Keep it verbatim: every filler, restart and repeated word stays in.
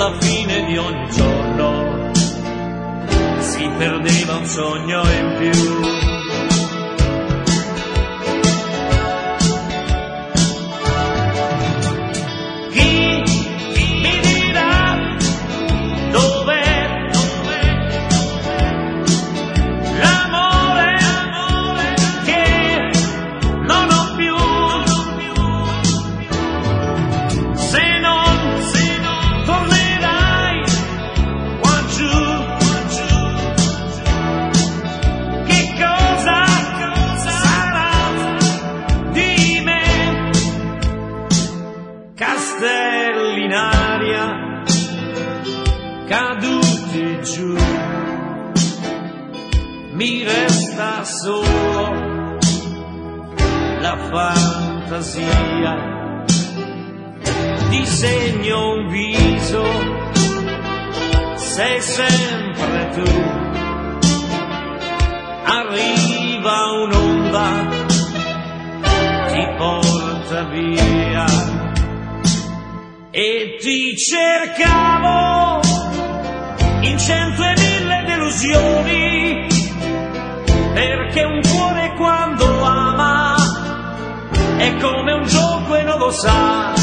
alla fine di ogni giorno si perdeva un sogno in più. Castelli in aria, caduti giù, mi resta solo la fantasia, disegno un viso, sei sempre tu, arriva un'onda, ti porta via. E ti cercavo in cento e mille delusioni, perché un cuore quando ama è come un gioco e non lo sa.